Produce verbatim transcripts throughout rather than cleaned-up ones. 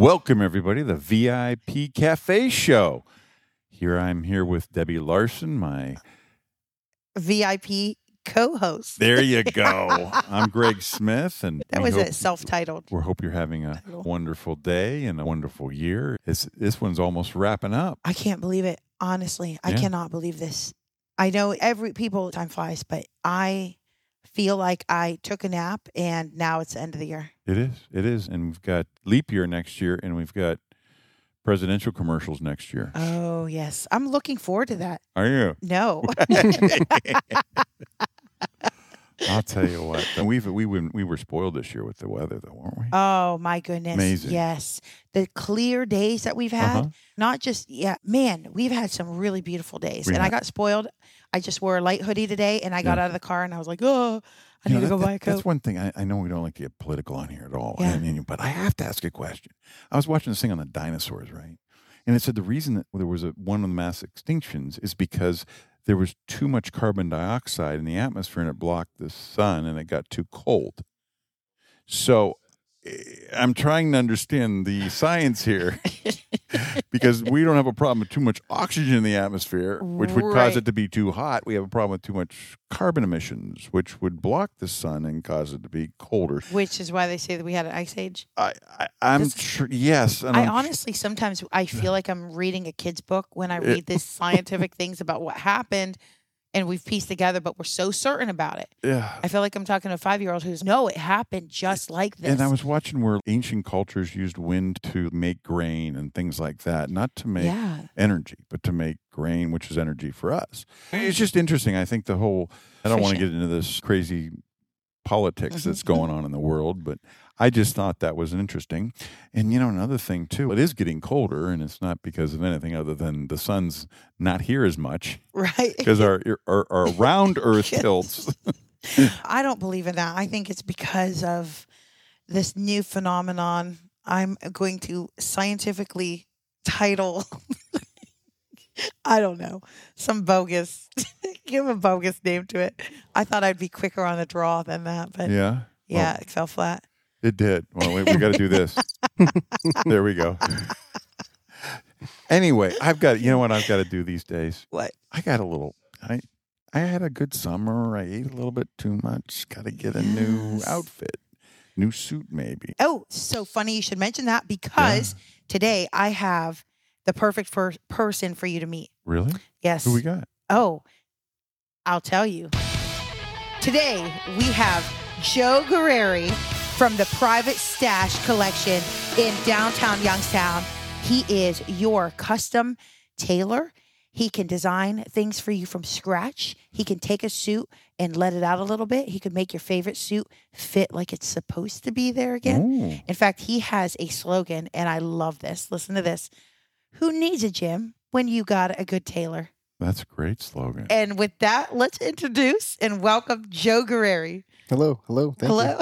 Welcome, everybody, to the V I P Cafe Show. Here I'm here with Debbie Larson, my V I P co-host. There you go. I'm Greg Smith, and that was it, self-titled. We hope you're having a wonderful day and a wonderful year. It's, this one's almost wrapping up. I can't believe it. Honestly, I Yeah. cannot believe this. I know every people time flies, but I feel like I took a nap and now it's the end of the year. It is. It is. And we've got leap year next year, and we've got presidential commercials next year. Oh, yes. I'm looking forward to that. Are you? No. I'll tell you what. We've, we, we were spoiled this year with the weather, though, weren't we? Oh, my goodness. Amazing. Yes. The clear days that we've had, Uh-huh. not just, yeah, man, we've had some really beautiful days. We and I have. got spoiled. I just wore a light hoodie today, and I got Yeah. out of the car, and I was like, oh, I You need know, to go that- buy a that- coat. That's one thing. I, I know we don't like to get political on here at all. Yeah. And- and- but I have to ask a question. I was watching this thing on the dinosaurs, right? And it said the reason that there was a, one of the mass extinctions is because there was too much carbon dioxide in the atmosphere and it blocked the sun and it got too cold. So eh, I'm trying to understand the science here because we don't have a problem with too much oxygen in the atmosphere, which would cause Right. it to be too hot. We have a problem with too much carbon emissions, which would block the sun and cause it to be colder. Which is why they say that we had an ice age. I, I, I'm This- sure, yes. And I I'm tr- honestly, sometimes I feel like I'm reading a kid's book when I read these scientific things about what happened and we've pieced together, but we're so certain about it. yeah. I feel like I'm talking to a five-year-old who's, no, it happened just like this. And I was watching where ancient cultures used wind to make grain and things like that, not to make yeah. energy, but to make grain, which is energy for us. It's just interesting. I think the whole, I don't want to Efficient. get into this crazy politics Mhm. that's going on in the world, but I just thought that was interesting. And, you know, another thing, too, it is getting colder, and it's not because of anything other than the sun's not here as much Right. because our, our, our round Earth Yes. tilts. I don't believe in that. I think it's because of this new phenomenon. I'm going to scientifically title, I don't know, some bogus, give a bogus name to it. I thought I'd be quicker on the draw than that, but yeah, Yeah. it fell flat. It did. Well, we, we got to do this. There we go. Anyway, I've got, you know what I've got to do these days? What? I got a little, I I had a good summer. I ate a little bit too much. Got to get a new Yes. outfit, new suit maybe. Oh, so funny you should mention that because today I have the perfect fir- person for you to meet. Really? Yes. Who we got? Oh, I'll tell you. Today, we have Joe Guerreri from the Private Stash Collection in downtown Youngstown. He is your custom tailor. He can design things for you from scratch. He can take a suit and let it out a little bit. He could make your favorite suit fit like it's supposed to be there again. Oh, In fact, he has a slogan, and I love this. Listen to this. Who needs a gym when you got a good tailor? that's a great slogan. And with that, let's introduce and welcome Joe Guerreri. Hello, hello. Thank Hello.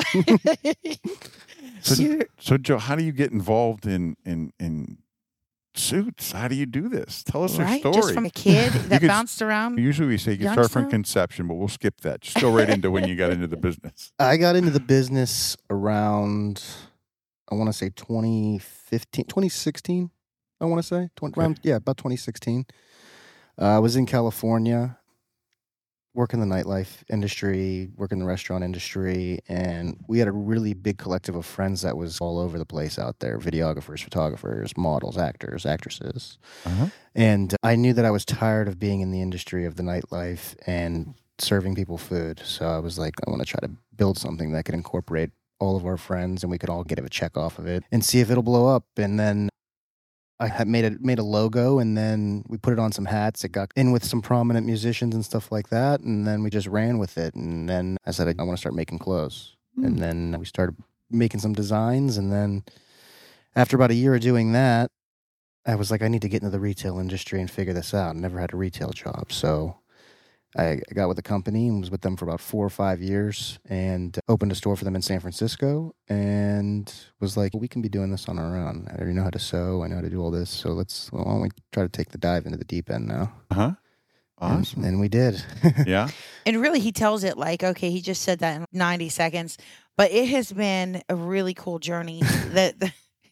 So, You're- so, Joe, how do you get involved in in in suits? How do you do this? Tell us right? your Just story. from a kid that could- bounced around. Usually we say you can start from Youngstown? conception, but we'll skip that. Just go right into when you got into the business. you. I got into the business around, I want to say twenty fifteen, twenty sixteen, I want to say. twenty, Okay. around, yeah, about twenty sixteen. Uh, I was in California, working the nightlife industry, working the restaurant industry, and we had a really big collective of friends that was all over the place out there, videographers, photographers, models, actors, actresses. Uh-huh. And I knew that I was tired of being in the industry of the nightlife and serving people food. So I was like, I want to try to build something that could incorporate all of our friends and we could all get a check off of it and see if it'll blow up. And then I had made a made a logo, and then we put it on some hats. It got in with some prominent musicians and stuff like that, and then we just ran with it. And then I said, I want to start making clothes. Hmm. And then we started making some designs, and then after about a year of doing that, I was like, I need to get into the retail industry and figure this out. I never had a retail job, so I I got with the company and was with them for about four or five years and opened a store for them in San Francisco and was like, well, we can be doing this on our own. I already know how to sew. I know how to do all this. So let's, well, why don't we try to take the dive into the deep end now? Uh-huh. And- Awesome. And, we did. Yeah. And really, he tells it like, okay, he just said that in ninety seconds, but it has been a really cool journey. that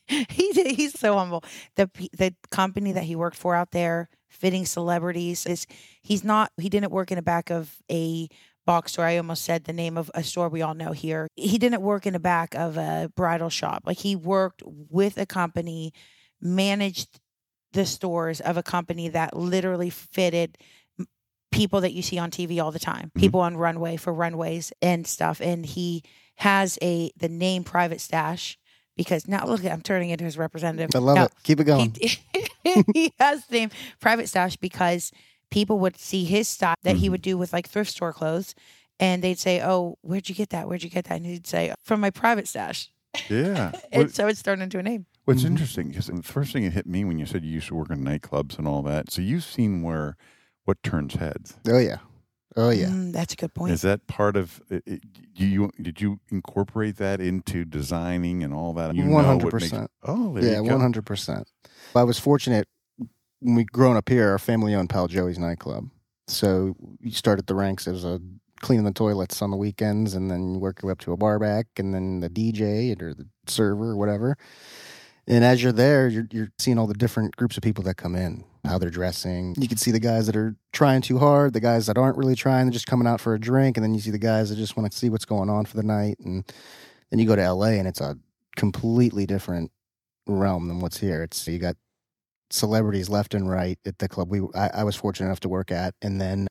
he did, he's so humble. The the company that he worked for out there, fitting celebrities, is he's not. He didn't work in the back of a box store. I almost said the name of a store we all know here. He didn't work in the back of a bridal shop. Like he worked with a company, managed the stores of a company that literally fitted people that you see on T V all the time, Mm-hmm. people on runway for runways and stuff. And he has a the name Private Stash because now look, I'm turning into his representative. I love Now, it. Keep it going. He, he has the name Private Stash because people would see his style that he Mhm. would do with like thrift store clothes, and they'd say, "Oh, where'd you get that? Where'd you get that?" And he'd say, "From my private stash." Yeah. And What- so it's turned into a name. What's Mhm. interesting is the first thing that hit me when you said you used to work in nightclubs and all that. So you've seen where what turns heads. Oh yeah. Oh yeah. Mm, that's a good point. Is that part of? It, it- do you did you incorporate that into designing and all that? You know One what hundred makes- percent. Oh, there Yeah, you go. one hundred percent. I was fortunate when we grown up here. Our family owned Pal Joey's nightclub, so you start at the ranks as a cleaning the toilets on the weekends, and then you work your way up to a bar back, and then the D J or the server or whatever. And as you're there, you're you're seeing all the different groups of people that come in, how they're dressing. You can see the guys that are trying too hard, the guys that aren't really trying, they're just coming out for a drink, and then you see the guys that just want to see what's going on for the night. And then you go to L A, and it's a completely different realm than what's here. It's you got celebrities left and right at the club we I, I was fortunate enough to work at, and then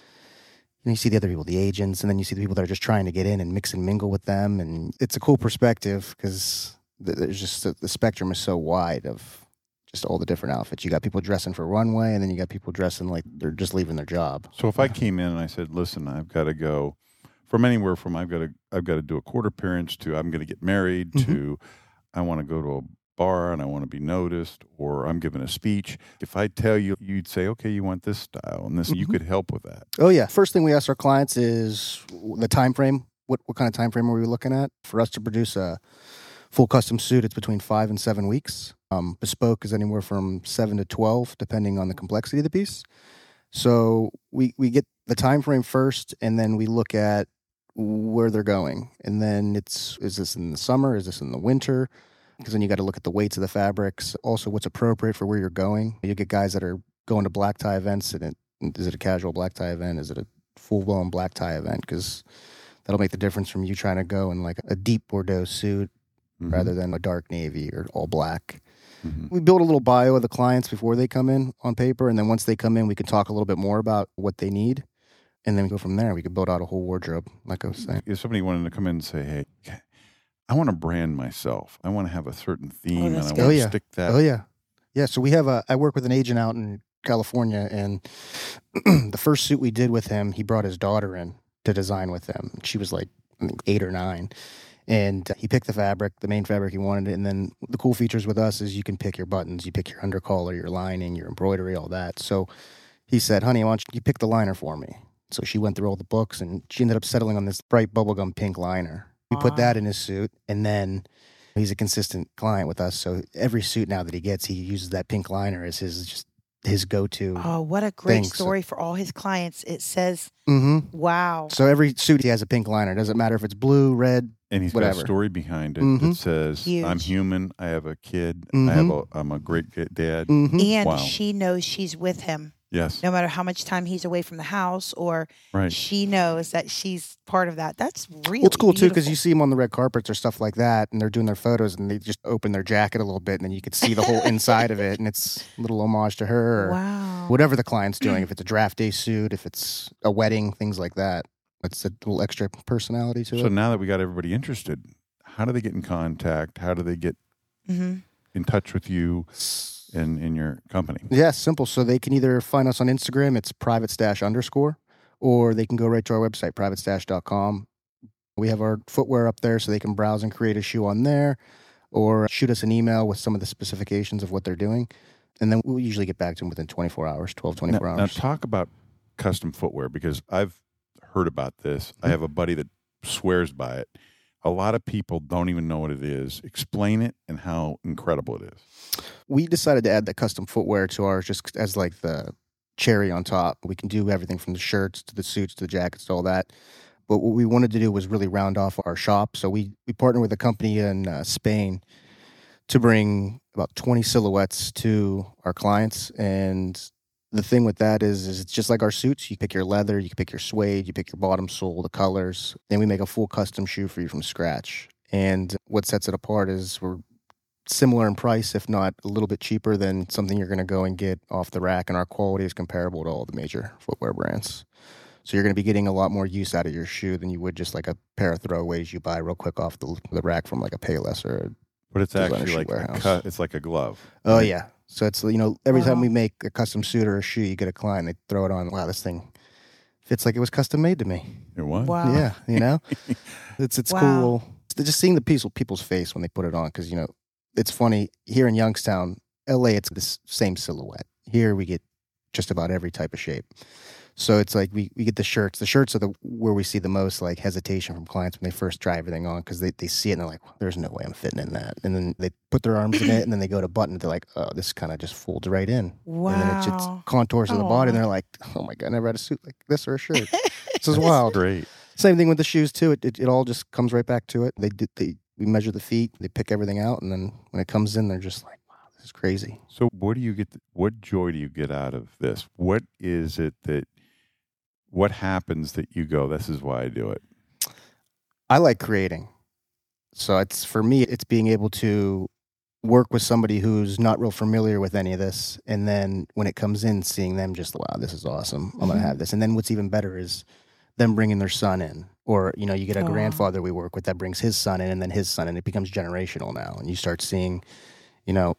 and you see the other people, the agents, and then you see the people that are just trying to get in and mix and mingle with them, and it's a cool perspective because there's just the, the spectrum is so wide of just all the different outfits. You got people dressing for runway, and then you got people dressing like they're just leaving their job. So if I came in and I said, "Listen, I've got to go from anywhere from I've got to I've got to do a court appearance to I'm going to get married Mhm. to I want to go to a bar and I want to be noticed or I'm giving a speech." If I tell you, you'd say, "Okay, you want this style and this," you Mhm. could help with that. Oh yeah, first thing we ask our clients is the time frame. What what kind of time frame are we looking at for us to produce a full custom suit? It's between five and seven weeks. Um, bespoke is anywhere from seven to twelve, depending on the complexity of the piece. So we we get the time frame first, and then we look at where they're going, and then it's is this in the summer? Is this in the winter? Because then you got to look at the weights of the fabrics. Also, what's appropriate for where you're going. You get guys that are going to black tie events, and it, is it a casual black tie event? Is it a full blown black tie event? Because that'll make the difference from you trying to go in like a deep Bordeaux suit Mhm. rather than a dark navy or all black. Mhm. We build a little bio of the clients before they come in on paper, and then once they come in, we can talk a little bit more about what they need, and then we go from there. We can build out a whole wardrobe, like I was saying. If somebody wanted to come in and say, "Hey, I want to brand myself. I want to have a certain theme and that's I good. want Oh, to yeah. stick that." Oh yeah, yeah. So we have a. I work with an agent out in California, and the first suit we did with him, he brought his daughter in to design with him. She was like I think eight or nine, and he picked the fabric, the main fabric he wanted, and then the cool features with us is you can pick your buttons, you pick your undercollar, your lining, your embroidery, all that. So he said, "Honey, why don't you pick the liner for me?" So she went through all the books, and she ended up settling on this bright bubblegum pink liner. We put Aw. that in his suit, and then he's a consistent client with us. So every suit now that he gets, he uses that pink liner as his just his go-to. Oh, what a great Thanks. story for all his clients. It says, Mm-hmm. wow. So every suit he has a pink liner. Doesn't matter if it's blue, red. And he's got Whatever. a story behind it Mhm. that says, "I'm Huge. human. I have a kid. I have a. I'm a great ga- dad." Mm-hmm. And Wow. she knows she's with him Yes, no matter how much time he's away from the house, or right. she knows that she's part of that. That's really Well, it's cool too because beautiful. you see them on the red carpets or stuff like that, and they're doing their photos, and they just open their jacket a little bit, and then you could see the whole inside of it, and it's a little homage to her, or Wow. whatever the client's doing. If it's a draft day suit, if it's a wedding, things like that. It's a little extra personality to So it. now that we got everybody interested, how do they get in contact? How do they get hmm in touch with you and in your company? Yeah, simple. So they can either find us on Instagram, it's private stash underscore, or they can go right to our website, private stash dot com. We have our footwear up there so they can browse and create a shoe on there, or shoot us an email with some of the specifications of what they're doing. And then we'll usually get back to them within twenty-four hours, twelve, twenty-four now, now hours. talk about custom footwear because I've heard about this. Mm-hmm. I have a buddy that swears by it. A lot of people don't even know what it is. Explain it and how incredible it is. We decided to add that custom footwear to ours just as like the cherry on top. We can do everything from the shirts to the suits to the jackets to all that. But what we wanted to do was really round off our shop. So we, we partnered with a company in uh, Spain to bring about twenty silhouettes to our clients. And the thing with that is, is it's just like our suits. You pick your leather, you pick your suede, you pick your bottom sole, the colors. Then we make a full custom shoe for you from scratch. And what sets it apart is we're similar in price, if not a little bit cheaper than something you're going to go and get off the rack. And our quality is comparable to all the major footwear brands. So you're going to be getting a lot more use out of your shoe than you would just like a pair of throwaways you buy real quick off the, the rack from like a Payless or a But it's designer actually shoe like a warehouse. cut, it's like a glove. Oh, yeah. So it's, you know, every Wow. time we make a custom suit or a shoe, you get a client, they throw it on. Wow, this thing fits like it was custom made to me. It was? Wow. Yeah, you know? it's it's Wow. cool. Just seeing the people, people's face when they put it on, because, you know, it's funny. Here in Youngstown, L A, it's the same silhouette. Here we get just about every type of shape. So it's like we, we get the shirts. The shirts are the where we see the most like hesitation from clients when they first try everything on, because they, they see it and they're like, well, there's no way I'm fitting in that. And then they put their arms in it and then they go to button. They're like, oh, this kind of just folds right in. Wow. And then it just contours to the body and Aw. they're like, oh my God, I never had a suit like this or a shirt. This is wild. Great. Same thing with the shoes too. It, it it all just comes right back to it. They did they we measure the feet, they pick everything out, and then when it comes in, they're just like, wow, this is crazy. So what do you get, what joy do you get out of this? What is it that, what happens that you go, this is why I do it? I like creating. So it's for me, it's being able to work with somebody who's not real familiar with any of this, and then when it comes in, seeing them just, wow, this is awesome. I'm gonna Mhm. have this. And then what's even better is them bringing their son in. Or, you know, you get a Aw. grandfather we work with that brings his son in and then his son, and it becomes generational now. And you start seeing, you know,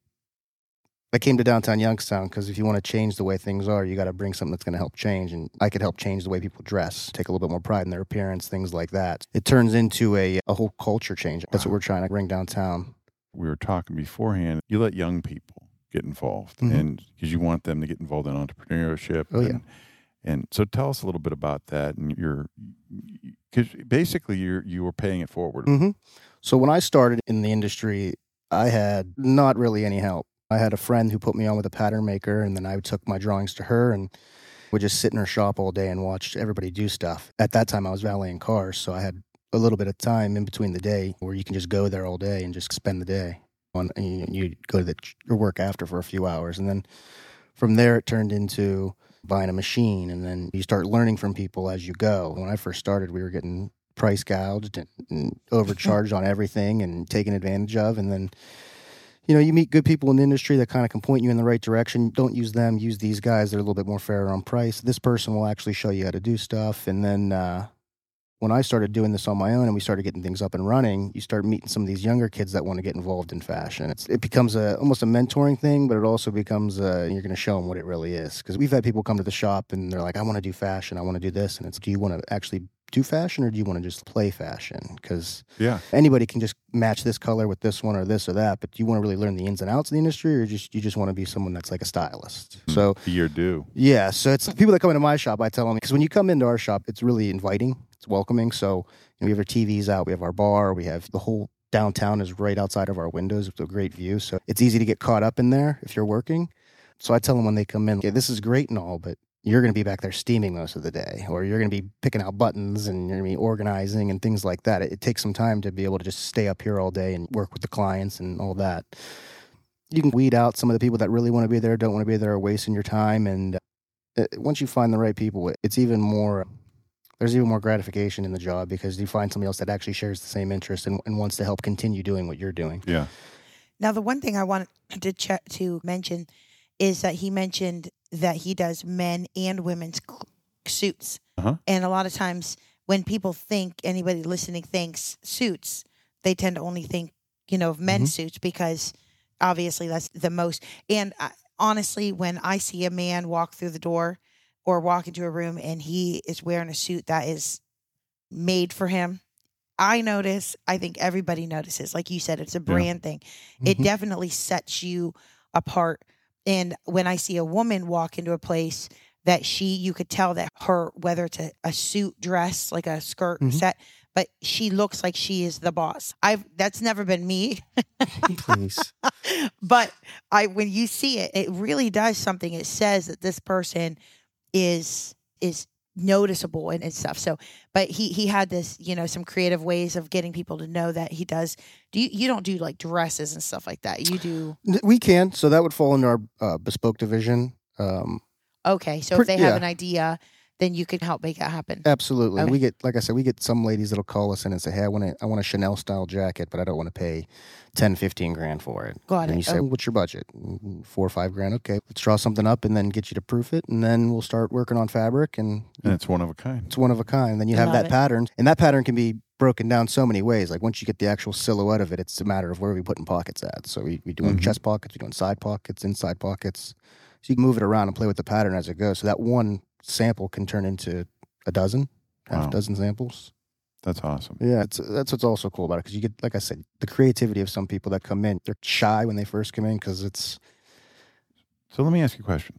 I came to downtown Youngstown because if you want to change the way things are, you got to bring something that's going to help change. And I could help change the way people dress, take a little bit more pride in their appearance, things like that. It turns into a, a whole culture change. That's what Wow. we're trying to bring downtown. We were talking beforehand, you let young people get involved, Mhm. and because you want them to get involved in entrepreneurship. Oh, yeah. and, and so tell us a little bit about that. And you're, because basically you're, you were paying it forward. Mm-hmm. So when I started in the industry, I had not really any help. I had a friend who put me on with a pattern maker, and then I took my drawings to her and would just sit in her shop all day and watch everybody do stuff. At that time, I was valeting cars, so I had a little bit of time in between the day where you can just go there all day and just spend the day. On, and you, you go to the, your work after for a few hours. And then from there, it turned into buying a machine, and then you start learning from people as you go. When I first started, we were getting price gouged and, and overcharged on everything and taken advantage of. And then, you know, you meet good people in the industry that kind of can point you in the right direction. Don't use them, use these guys. They're a little bit more fair on price. This person will actually show you how to do stuff. And then uh, when I started doing this on my own and we started getting things up and running, you start meeting some of these younger kids that want to get involved in fashion. It's, it becomes a almost a mentoring thing, but it also becomes a, you're going to show them what it really is. Because we've had people come to the shop and they're like, I want to do fashion, I want to do this. And it's, do you want to actually do fashion or do you want to just play fashion? Because Yeah. anybody can just match this color with this one or this or that, but do you want to really learn the ins and outs of the industry, or just you just want to be someone that's like a stylist? So Be your due. yeah, so it's people that come into my shop, I tell them, because when you come into our shop, it's really inviting, it's welcoming. So you know, we have our T Vs out, we have our bar, we have the whole downtown is right outside of our windows with a great view. So it's easy to get caught up in there if you're working. So I tell them when they come in, okay, this is great and all, but you're going to be back there steaming most of the day, or you're going to be picking out buttons and you're going to be organizing and things like that. It, it takes some time to be able to just stay up here all day and work with the clients and all that. You can weed out some of the people that really want to be there, don't want to be there, are wasting your time. And uh, once you find the right people, it's even more, there's even more gratification in the job because you find somebody else that actually shares the same interest and, and wants to help continue doing what you're doing. Yeah. Now, the one thing I wanted to ch- to mention is that he mentioned that he does men and women's cl- suits. Uh-huh. And a lot of times when people think, anybody listening thinks suits, they tend to only think, you know, of men's Mm-hmm. suits because obviously that's the most. And I, honestly, when I see a man walk through the door or walk into a room and he is wearing a suit that is made for him, I notice, I think everybody notices. Like you said, it's a brand thing. It Mhm. definitely sets you apart. And when I see a woman walk into a place that she, you could tell that her, whether it's a, a suit dress, like a skirt Mhm. set, but she looks like she is the boss. I've, that's never been me. Please. But I, when you see it, it really does something. It says that this person is, is noticeable and, and stuff. So, but he he had this, you know, some creative ways of getting people to know that he does. Do you you don't do like dresses and stuff like that? You do. We can. So that would fall into our uh, bespoke division. Um, okay, so per, if they have yeah. an idea, then you can help make it happen. Absolutely. Okay. We get, like I said, we get some ladies that'll call us in and say, "Hey, I want to, I want a Chanel style jacket, but I don't want to pay ten, fifteen grand for it." Got and it. you say, Oh. "What's your budget?" Four or five grand. Okay, let's draw something up and then get you to proof it, and then we'll start working on fabric, and And it's one of a kind. it's one of a kind. Then you I have love that it. pattern, and that pattern can be broken down so many ways. Like once you get the actual silhouette of it, it's a matter of where we putting pockets at. So we we doing Mhm. chest pockets, we doing side pockets, inside pockets. So you can move it around and play with the pattern as it goes. So that one sample can turn into a dozen, half Wow. a dozen samples. That's awesome. Yeah, it's, that's what's also cool about it because you get, like I said, the creativity of some people that come in. They're shy when they first come in because it's. So let me ask you a question.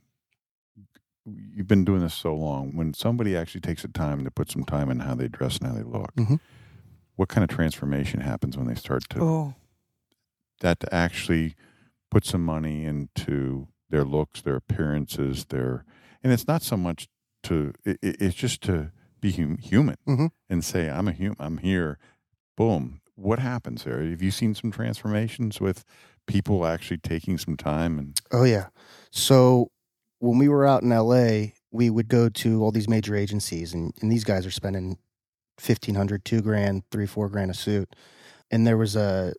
You've been doing this so long. When somebody actually takes the time to put some time in how they dress and how they look, Mhm. what kind of transformation happens when they start to Oh, that to actually put some money into their looks, their appearances, their and it's not so much to it, it- it's just to be hum, human Mhm. and say I'm a human. I'm here. Boom. What happens there? Have you seen some transformations with people actually taking some time and Oh yeah. So when we were out in L A, we would go to all these major agencies, and, and these guys are spending fifteen hundred, two grand, three, four grand a suit. And there was a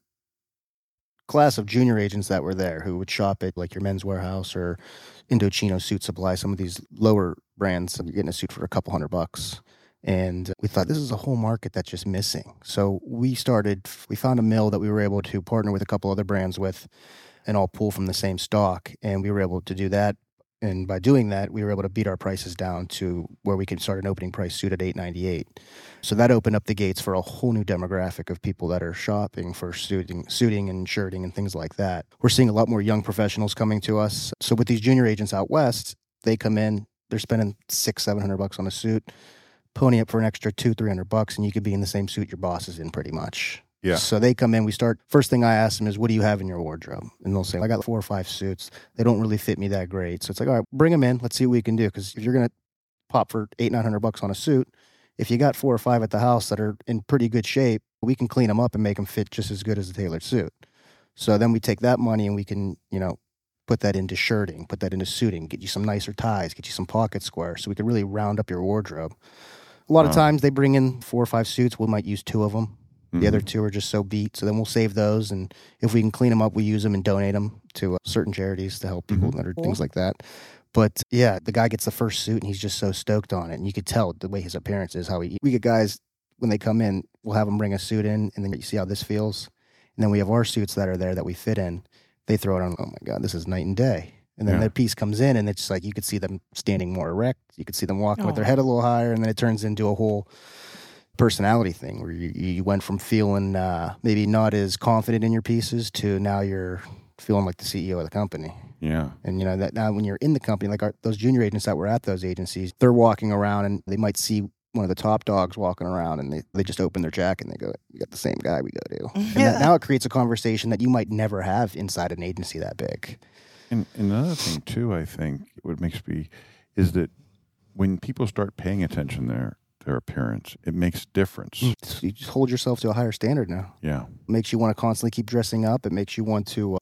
class of junior agents that were there who would shop at like your Men's Warehouse or Indochino Suit Supply, some of these lower brands. You're getting a suit for a couple hundred bucks. And we thought this is a whole market that's just missing. So we started, we found a mill that we were able to partner with a couple other brands with and all pull from the same stock. And we were able to do that. And by doing that, we were able to beat our prices down to where we could start an opening price suit at eight ninety-eight. So that opened up the gates for a whole new demographic of people that are shopping for suiting, suiting and shirting and things like that. We're seeing a lot more young professionals coming to us. So with these junior agents out west, they come in, they're spending six, seven hundred bucks on a suit, pony up for an extra two, three hundred bucks, and you could be in the same suit your boss is in pretty much. Yeah. So they come in, we start, first thing I ask them is, what do you have in your wardrobe? And they'll say, I got four or five suits. They don't really fit me that great. So it's like, all right, bring them in. Let's see what we can do. Because if you're going to pop for eight, nine hundred bucks on a suit, if you got four or five at the house that are in pretty good shape, we can clean them up and make them fit just as good as a tailored suit. So then we take that money and we can, you know, put that into shirting, put that into suiting, get you some nicer ties, get you some pocket squares. So we can really round up your wardrobe. A lot Wow. of times they bring in four or five suits. We might use two of them. The Mhm. other two are just so beat. So then we'll save those. And if we can clean them up, we use them and donate them to uh, certain charities to help people Mhm. that are Cool. things like that. But yeah, the guy gets the first suit and he's just so stoked on it. And you could tell the way his appearance is, how he, we get guys, when they come in, we'll have them bring a suit in and then you see how this feels. And then we have our suits that are there that we fit in. They throw it on, oh my God, this is night and day. And then Yeah. their piece comes in and it's like, you could see them standing more erect. You could see them walking with their Aw. head a little higher. And then it turns into a whole personality thing where you, you went from feeling uh, maybe not as confident in your pieces to now you're feeling like the C E O of the company. Yeah. And you know that now when you're in the company, like our, those junior agents that were at those agencies, they're walking around and they might see one of the top dogs walking around and they, they just open their jacket and they go, you got the same guy we go to. And that, now it creates a conversation that you might never have inside an agency that big. And, and another thing too, I think what makes me is that when people start paying attention to their their appearance, it makes a difference. So you just hold yourself to a higher standard now. Yeah. It makes you want to constantly keep dressing up. It makes you want to uh,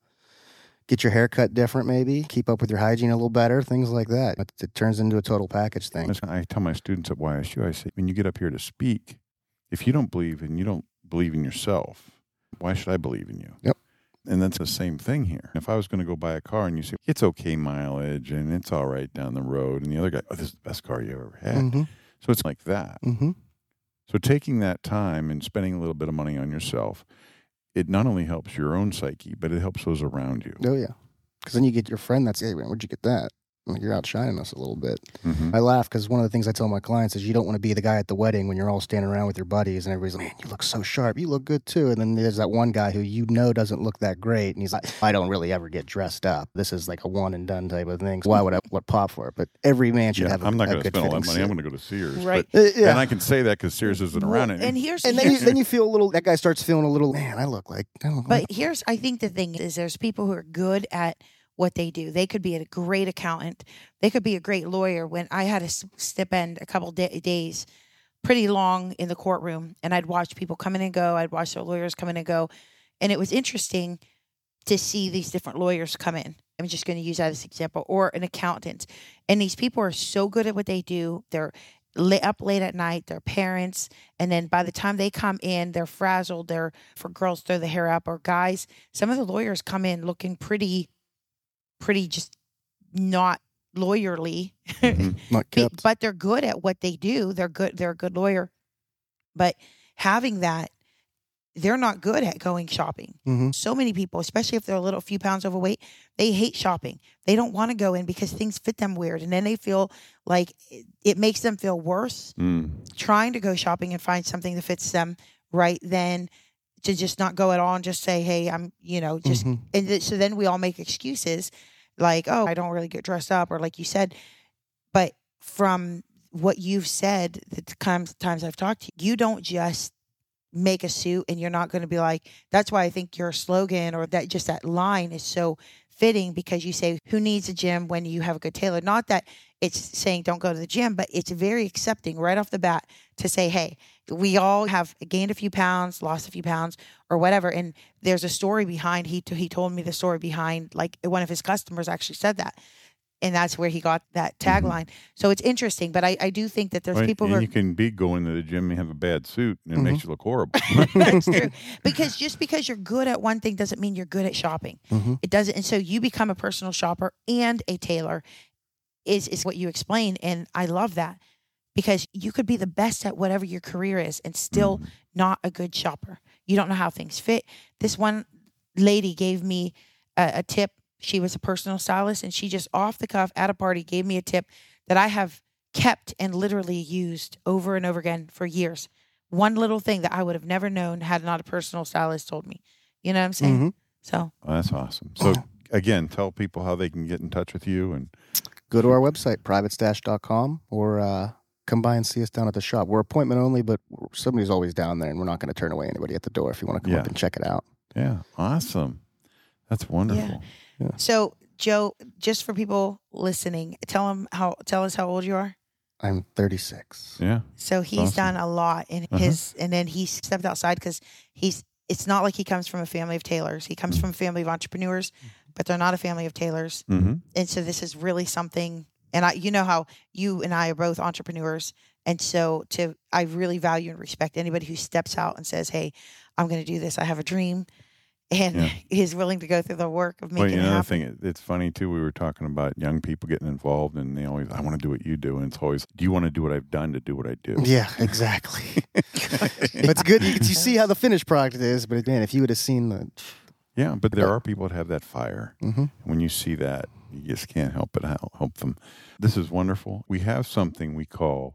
get your hair cut different, maybe keep up with your hygiene a little better, things like that. It, it turns into a total package thing. That's- I tell my students at Y S U, I say, when you get up here to speak, if you don't believe and you don't believe in yourself, why should I believe in you? Yep. And that's the same thing here. If I was going to go buy a car and you say, it's okay mileage and it's all right down the road, and the other guy, oh, this is the best car you ever had. Mm-hmm. So it's like that. Mm-hmm. So taking that time and spending a little bit of money on yourself, it not only helps your own psyche, but it helps those around you. Oh, yeah. Because then you get your friend that's, hey, man, where'd you get that? Like, you're outshining us a little bit. Mm-hmm. I laugh because one of the things I tell my clients is you don't want to be the guy at the wedding when you're all standing around with your buddies and everybody's like, man, you look so sharp. You look good too. And then there's that one guy who you know doesn't look that great. And he's like, I don't really ever get dressed up. This is like a one and done type of thing. So why would I what pop for it? But every man should Yeah, have a, I'm not a going to good spend all that fitting money. I'm suit. going to go to Sears. Right. But, Uh, yeah. And I can say that because Sears isn't around Well, anymore. and here's And then you, then you feel a little, that guy starts feeling a little, man, I look like, I look like. But here's, I think the thing is, there's people who are good at what they do. They could be a great accountant. They could be a great lawyer. When I had to spend a couple da- days pretty long in the courtroom, and I'd watch people come in and go. I'd watch their lawyers come in and go. And it was interesting to see these different lawyers come in. I'm just going to use that as an example, or an accountant. And these people are so good at what they do. They're lay up late at night, they're parents. And then by the time they come in, they're frazzled. They're, for girls, throw the hair up, or guys. Some of the lawyers come in looking pretty, pretty just not lawyerly, Mm-hmm. Not kept. but they're good at what they do. They're good. They're a good lawyer. But having that, they're not good at going shopping. Mm-hmm. So many people, especially if they're a little few pounds overweight, they hate shopping. They don't want to go in because things fit them weird. And then they feel like it, it makes them feel worse Mm. trying to go shopping and find something that fits them right than to just not go at all and just say, hey, I'm, you know, just, Mhm. and th- so then we all make excuses like, oh, I don't really get dressed up, or like you said. But from what you've said, the times, times I've talked to you, you don't just make a suit and you're not going to be like, that's why I think your slogan or that just that line is so fitting, because you say, who needs a gym when you have a good tailor? Not that it's saying don't go to the gym, but it's very accepting right off the bat to say, hey, we all have gained a few pounds, lost a few pounds, or whatever. And there's a story behind, he, he told me the story behind, like one of his customers actually said that. And that's where he got that tagline. So it's interesting, but I, I do think that there's Right, people and who are, you can be going to the gym and have a bad suit, and it Mhm. makes you look horrible. that's true. Because just because you're good at one thing doesn't mean you're good at shopping. Mhm. It doesn't. And so you become a personal shopper and a tailor is, is what you explain. And I love that, because you could be the best at whatever your career is and still Mhm. not a good shopper. You don't know how things fit. This one lady gave me a, a tip. She was a personal stylist, and she just off the cuff at a party gave me a tip that I have kept and literally used over and over again for years. One little thing that I would have never known had not a personal stylist told me. You know what I'm saying? Mhm. So Oh, that's awesome. So again, tell people how they can get in touch with you. And Go to our website, private stash dot com, or uh, come by and see us down at the shop. We're appointment only, but somebody's always down there, and we're not going to turn away anybody at the door if you want to come Yeah. up and check it out. yeah, awesome. That's wonderful. So Joe, just for people listening, tell them how tell us how old you are. I'm thirty-six. Yeah. So he's Awesome. done a lot in Uh-huh. his, and then he stepped outside because he's. It's not like he comes from a family of tailors. He comes from a family of entrepreneurs, but they're not a family of tailors. Mm-hmm. And so this is really something. And I, you know how you and I are both entrepreneurs, and so to I really value and respect anybody who steps out and says, "Hey, I'm going to do this. I have a dream," and Yeah. is willing to go through the work of Well, making you it know, the happen. thing, it- it's funny too. We were talking about young people getting involved, and they always, I want to do what you do. And it's always, do you want to do what I've done to do what I do? Yeah, exactly. It's good. You, you see how the finished product is, but man, if you would have seen the. Yeah, but there are people that have that fire. Mm-hmm. When you see that, you just can't help but help, help them. This is wonderful. We have something we call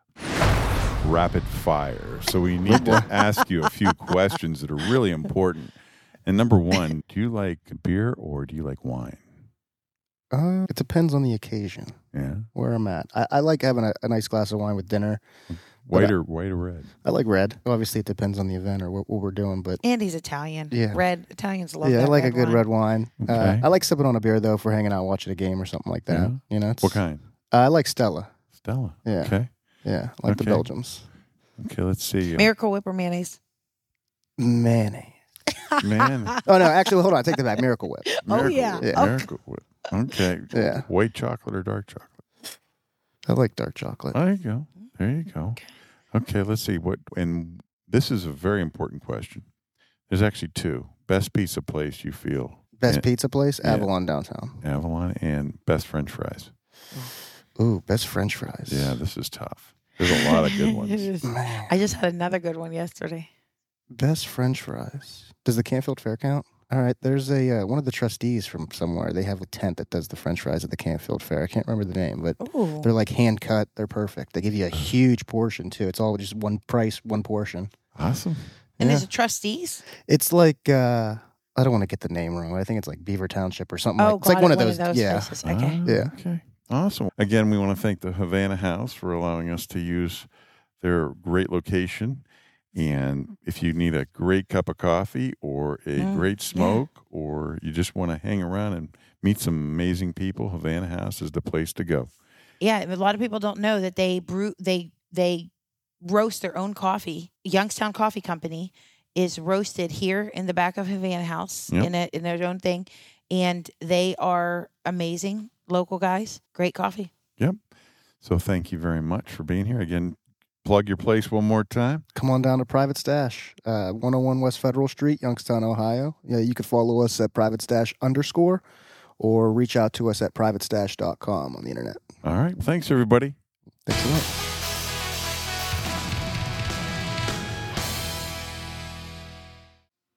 rapid fire. So we need to ask you a few questions that are really important. And number one, do you like beer or do you like wine? Uh, it depends on the occasion Yeah. where I'm at. I, I like having a, a nice glass of wine with dinner. White But I- or white or red? I like red. Obviously, it depends on the event or what, what we're doing, but And he's Italian. Yeah. Red Italians love yeah, I that like red a good wine. red wine. Uh, Okay. I like sipping on a beer though for hanging out, watching a game or something like that. Yeah. You know, it's, What kind? Uh, I like Stella. Stella. Yeah. Okay. Yeah, I like the Okay. Belgians. Okay, let's see. Uh, Miracle Whip or mayonnaise? Mayonnaise. Man. Oh no, actually, hold on. I take that back. Miracle Whip. Oh, Miracle yeah. Whip. Yeah. Okay. Miracle Whip. Okay. Yeah. White chocolate or dark chocolate? I like dark chocolate. There you go. There you go. Okay, let's see what. And this is a very important question. There's actually two. Best pizza place you feel? Best Yeah. pizza place, Yeah. Avalon downtown. Avalon, and best French fries. Ooh, best French fries. Yeah, this is tough. There's a lot of good It ones. is. Man, I just had another good one yesterday. best French fries. Does the Canfield Fair count? All right, there's a uh, one of the trustees from somewhere. They have a tent that does the French fries at the Canfield Fair. I can't remember the name, but Ooh. they're like hand cut. They're perfect. They give you a huge portion too. It's all just one price, one portion. Awesome. And Yeah. is it trustees? It's like uh, I don't want to get the name wrong. But I think it's like Beaver Township or something. Oh, like, it's like got one it, of those. yeah. places. Okay. Ah, Yeah. Okay. Awesome. Again, we want to thank the Havana House for allowing us to use their great location. And if you need a great cup of coffee or a Mm, great yeah. smoke, or you just want to hang around and meet some amazing people, Havana House is the place to go. Yeah, a lot of people don't know that they brew they they roast their own coffee. Youngstown Coffee Company is roasted here in the back of Havana House Yep. in a, in their own thing, and they are amazing local guys. Great coffee. Yep. So thank you very much for being here. Again, plug your place one more time. Come on down to Private Stash, uh, one oh one West Federal Street, Youngstown, Ohio. Yeah, you can follow us at Private Stash underscore or reach out to us at private stash dot com on the internet. All right. Thanks, everybody. Thanks a lot.